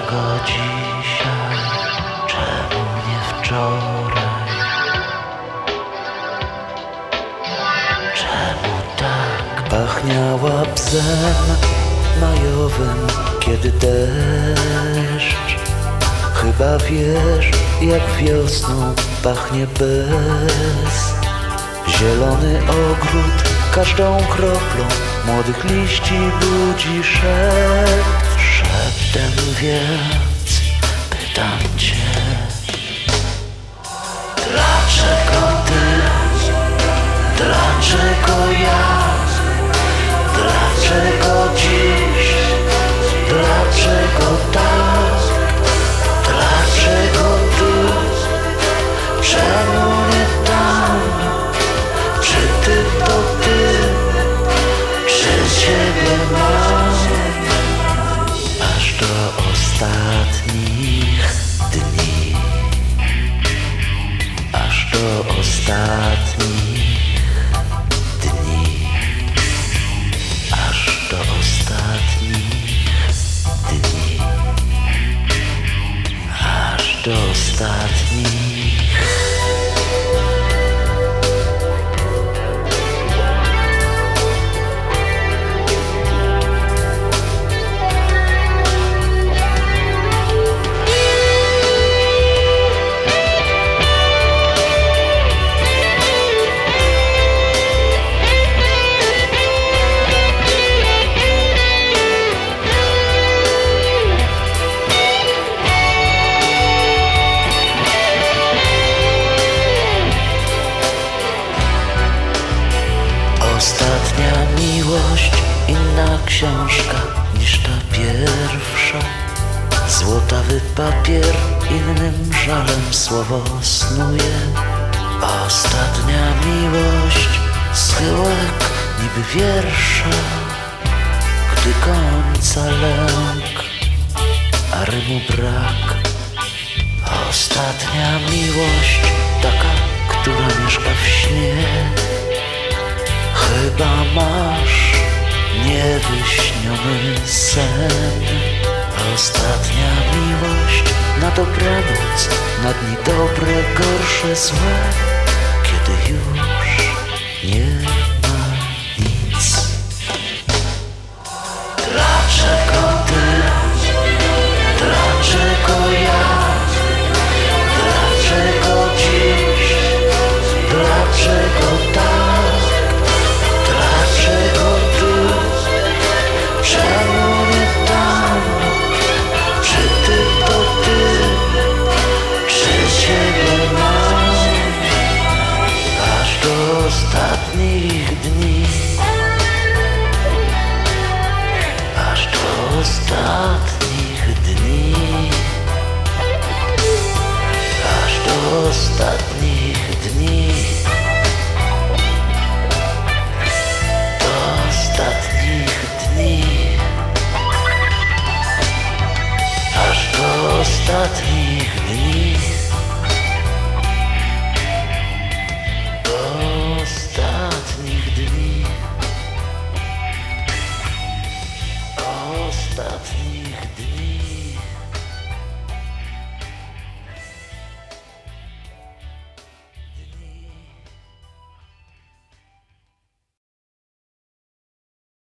Dlaczego dzisiaj? Czemu nie wczoraj? Czemu tak pachniała bzem majowym, kiedy deszcz? Chyba wiesz, jak wiosną pachnie bez. Zielony ogród każdą kroplą młodych liści budzi szept. Szeptem więc pytam cię, dlaczego ty? Dlaczego ja? Dlaczego dziś? Dlaczego tak? Dlaczego ty? Czemu nie tam? Czy ty to ty? Czy ciebie mam? Aż do ostatnich dni. Aż do ostatnich dni. Aż do ostatnich dni. Aż do ostatnich. Ostatnia miłość, inna książka niż ta pierwsza. Złotawy papier, innym żalem słowo snuje. Ostatnia miłość, schyłek niby wiersza, gdy końca lęk, a rymu brak. Ostatnia miłość, taka, która mieszka w śnie. Chyba masz niewyśniony sen. Ostatnia miłość na dobranoc, na dni dobre, gorsze, złe, kiedy już nie ma nic. Dlaczego ty? Dlaczego ja? Dlaczego dziś? Dlaczego tak? Dlaczego ty? Czemu nie tam? Czy ty to ty? Czy ciebie mam? Aż do ostatnich dni. Aż do ostatnich dni. Aż do ostatnich dni. Ostatnich dni. Aż do ostatnich dni.